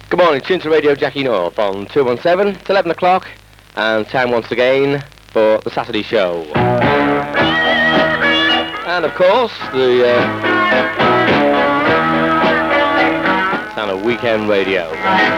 Good morning, tune to Radio Jackie North on 217 to 11 o'clock, and time once again for the Saturday show. And of course, the sound of weekend radio.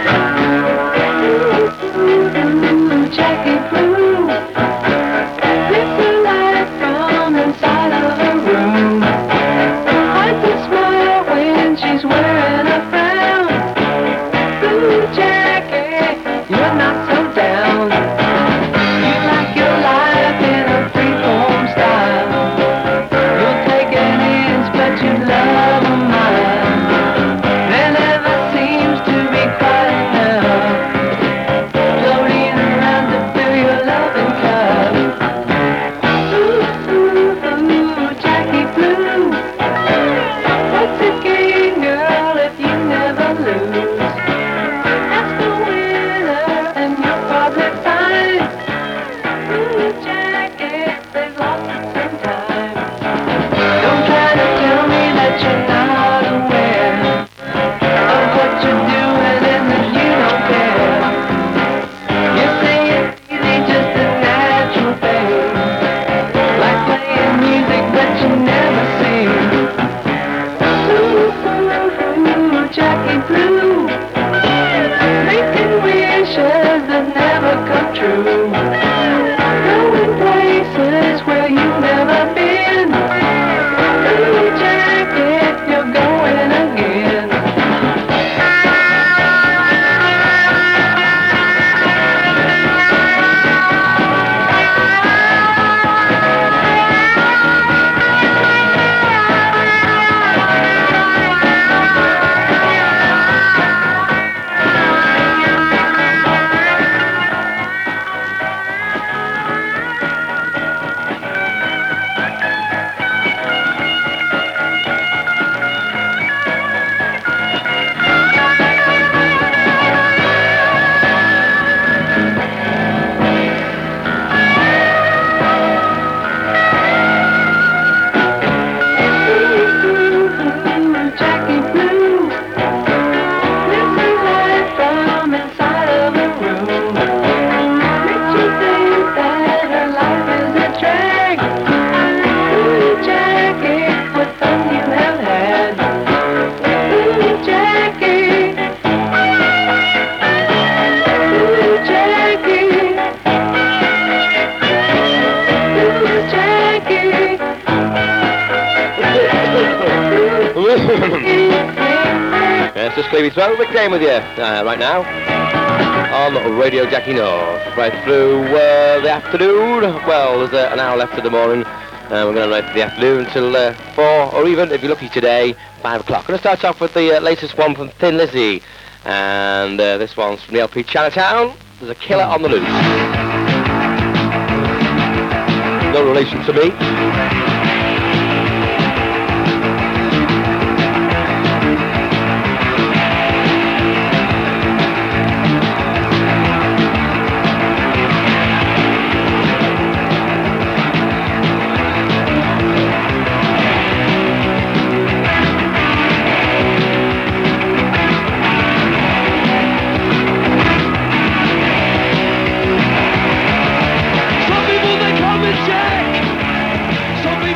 Jackie Blue, it's the light from inside of her room. Hides a smile when she's wearing a frown. Blue Jackie, you're not so down. You like your life in a freeform style. You'll take an inch, but you love a mile. There never seems to be quite enough. Floating around to fill your loving cup. Ooh, ooh, ooh, Jackie Blue. What's a game, girl, if you never lose? Ask the winner and you'll probably find. Ooh, Jackie, they've lost it sometime. Don't try to tell me that you're not aware of what you're doing and that you don't care. You say it's easy, just a natural thing, like playing music but you never sing. Ooh, ooh, Jackie Blue, making wishes that never come true, going places where you've never been. Ooh, Jackie, you're going again. Jackie Blue, it's the light from inside of a room. Makes you think that her life is a drag. Ooh, Jackie, what fun you have had. Ooh, Jackie. Ooh, Jackie. Ooh, Jackie. Yes, just clear your throat. Rick Dane with you right now on Radio Jackie North, right through the afternoon. Well, there's an hour left of the morning, and we're going to run for the afternoon until 4, or even, if you're lucky today, 5 o'clock. Going to start off with the latest one from Thin Lizzy, and this one's from the LP Chinatown. There's a killer on the loose. No relation to me. Some people they come and check. Some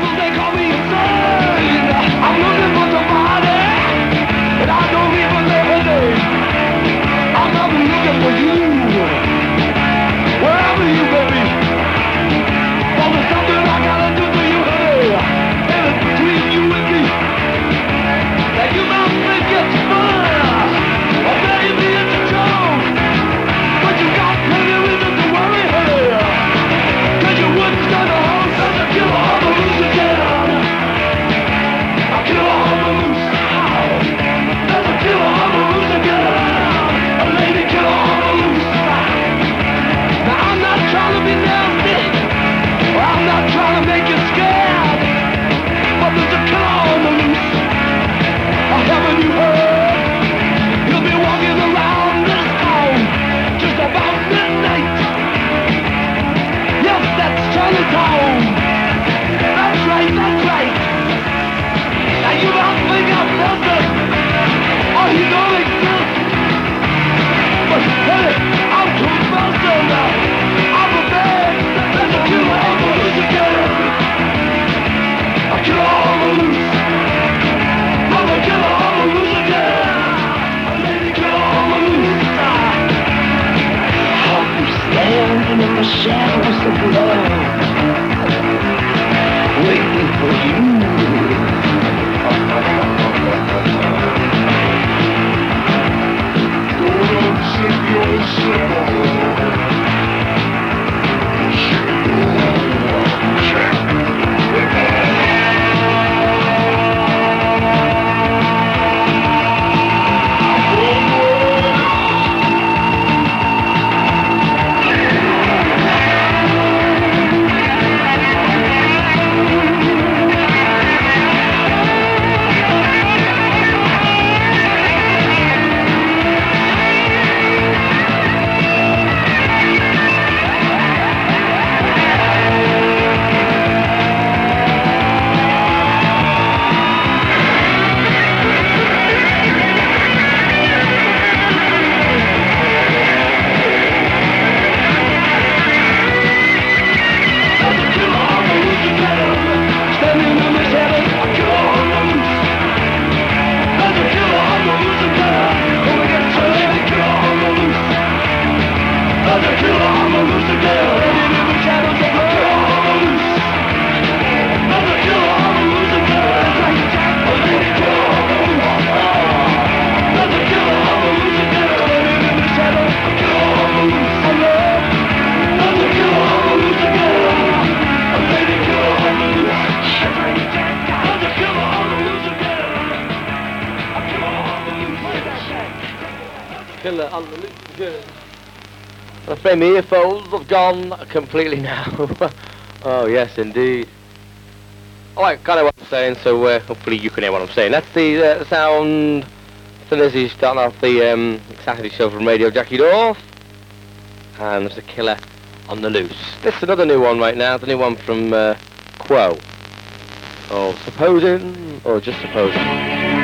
Killer on the loose. I'm afraid my earphones have gone completely now. Oh, yes, indeed. Alright, kind of what I'm saying, so hopefully you can hear what I'm saying. That's the sound for Lizzie starting off the Saturday show from Radio Jackie North. And there's a Killer on the Loose. This is another new one right now, the new one from Quo. Or Supposing, or just Supposing.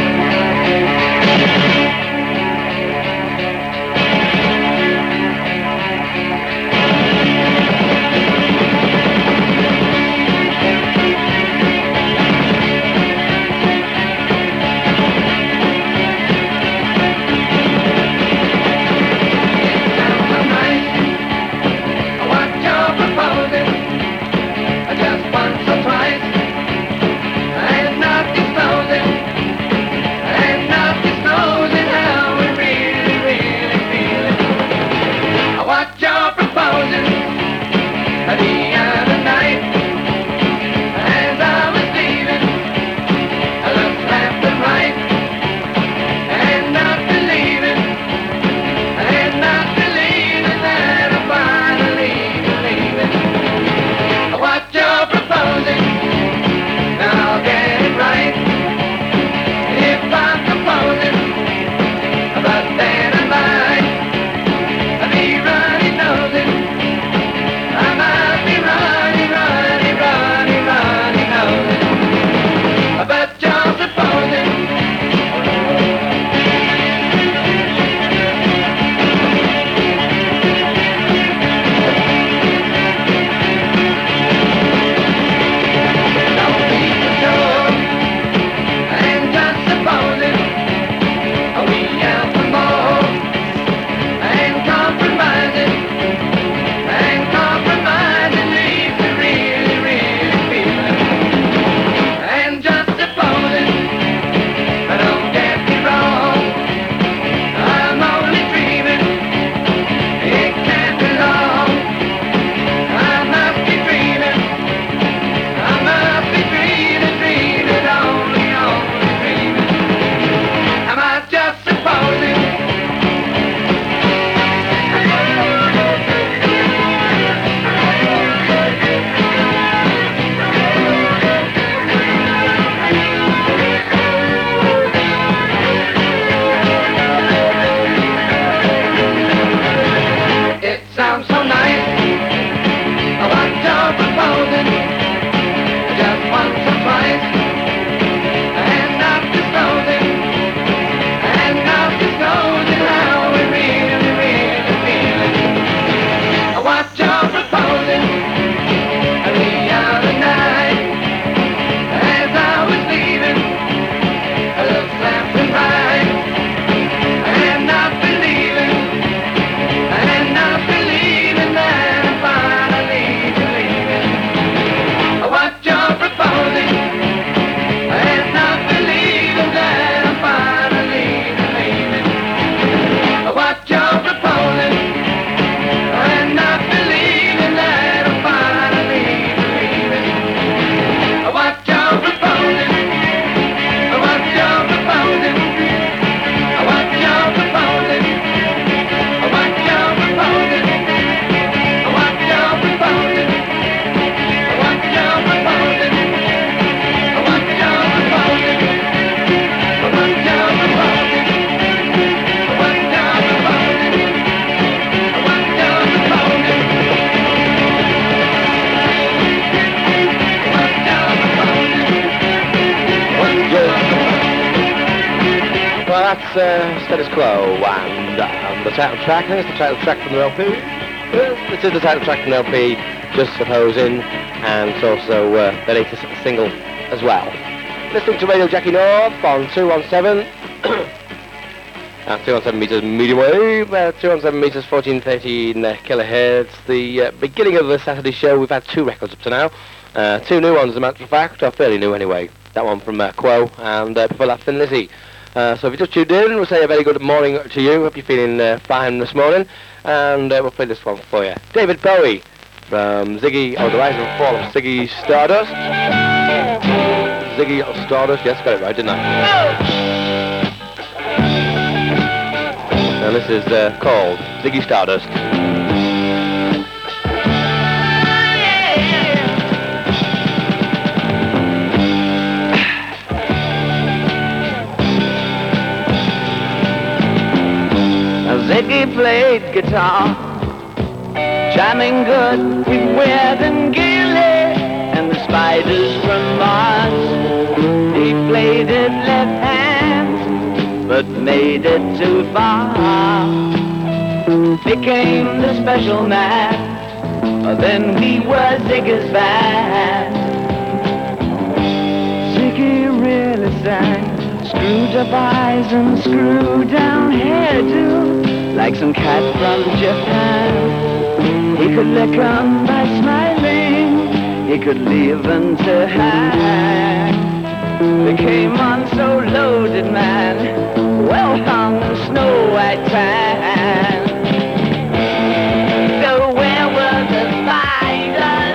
That's Status Quo, and the title track, and it's the title track from the LP. This is the title track from the LP, Just Supposing, and it's also the latest single as well. Listening to Radio Jackie North on 217, 217 meters medium wave, 217 meters 1413 kilohertz. The beginning of the Saturday show, we've had two records up to now, two new ones as a matter of fact, or fairly new anyway. That one from Quo, and before that, Thin Lizzy. So if you just tuned in, we'll say a very good morning to you. Hope you're feeling fine this morning. And we'll play this one for you. David Bowie from Ziggy, the Rise and Fall of Ziggy Stardust. Ziggy Stardust, yes, got it right, didn't I? And this is called Ziggy Stardust. Ziggy played guitar, jamming good with Weird and Gilly and the Spiders from Mars. He played it left hand, but made it too far. Became the special man, then we were Ziggy's band. Ziggy really sang, screwed up eyes and screwed down hairdo, like some cat from Japan. He could lick 'em by smiling, he could leave 'em to hang. They came on so loaded, man, well hung snow white tan. So where were the spiders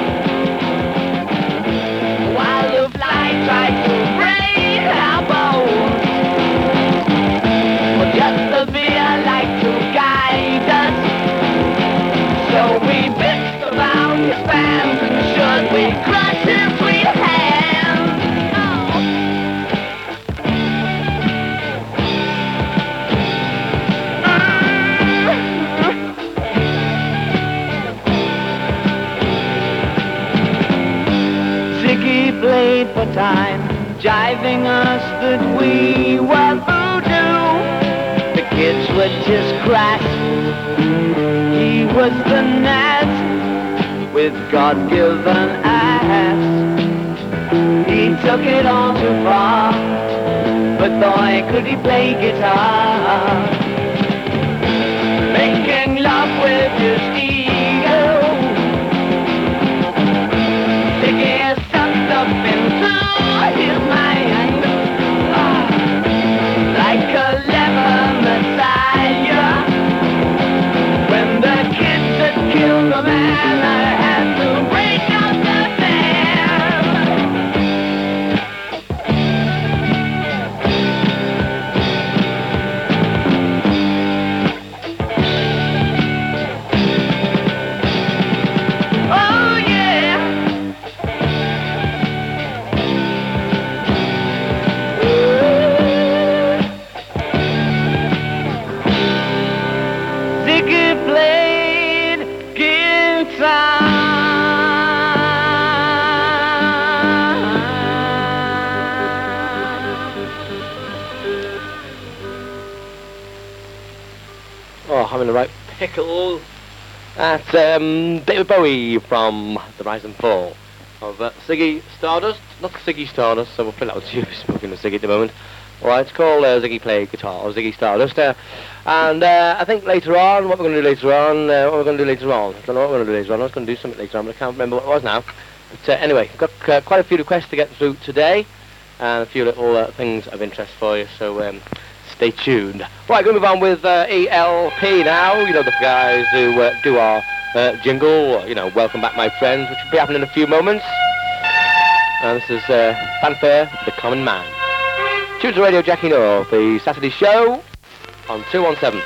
while the fly tried to break our bones? Well, just the beer like to guide us. So we bitched about his fans, and should we crush his sweet hands? Ziggy played for time, jiving us that we were voodoo. The kids were just crass, he was the gnat with God-given ass. He took it all too far, but boy could he play guitar. Making love with his ego, Ziggy sucked up into his mind, like a clever messiah. When the kids had killed the man, I had to break up the band. Oh yeah. Ziggy played guitar. Oh, I'm in the right pickle. That's David Bowie from The Rise and Fall of Ziggy Stardust. Not Ziggy Stardust, so we'll put that out to you smoking the Ziggy at the moment. Alright, it's called Ziggy Play Guitar, or Ziggy Stardust. And I think later on, what we're going to do later on, I don't know what we're going to do later on. I was going to do something later on, but I can't remember what it was now. But anyway, got quite a few requests to get through today, and a few little things of interest for you, so stay tuned. Right, going to move on with ELP now. You know, the guys who do our jingle, you know, Welcome Back My Friends, which will be happening in a few moments. And this is Fanfare for the Common Man. Tune to Radio Jackie North, the Saturday show on 217.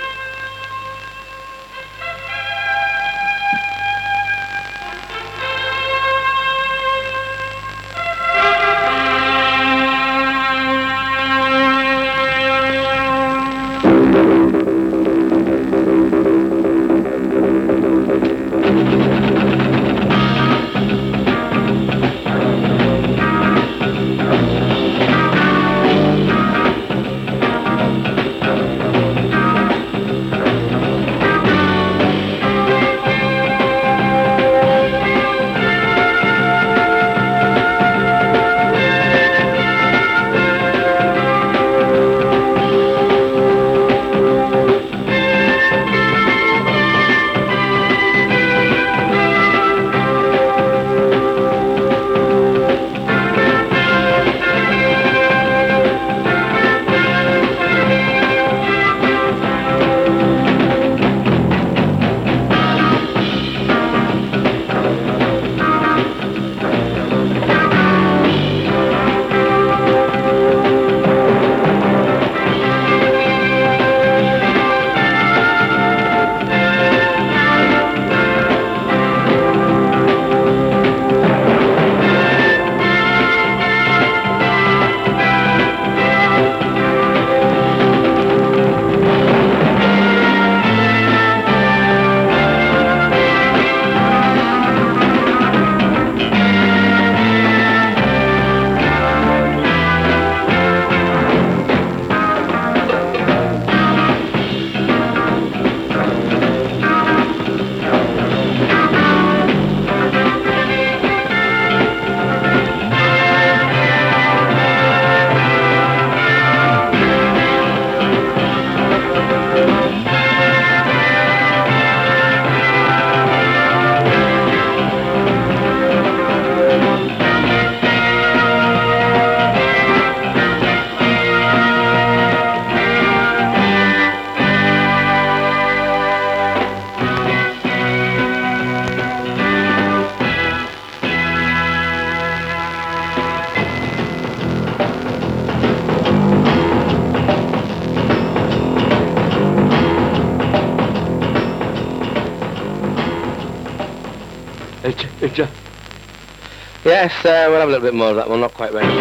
Roger. Yes, we'll have a little bit more of that one, not quite ready. You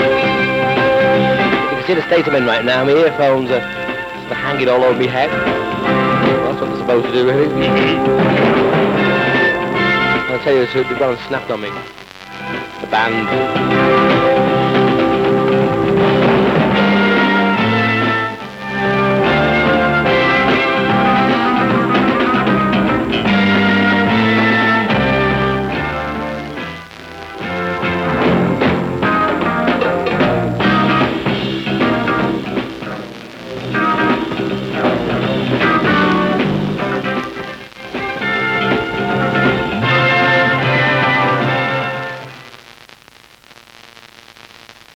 can see the state I'm in right now. My earphones are sort of hanging all over my head. Well, that's what they're supposed to do, really. I'll tell you the truth, they've gone and snapped on me. The band.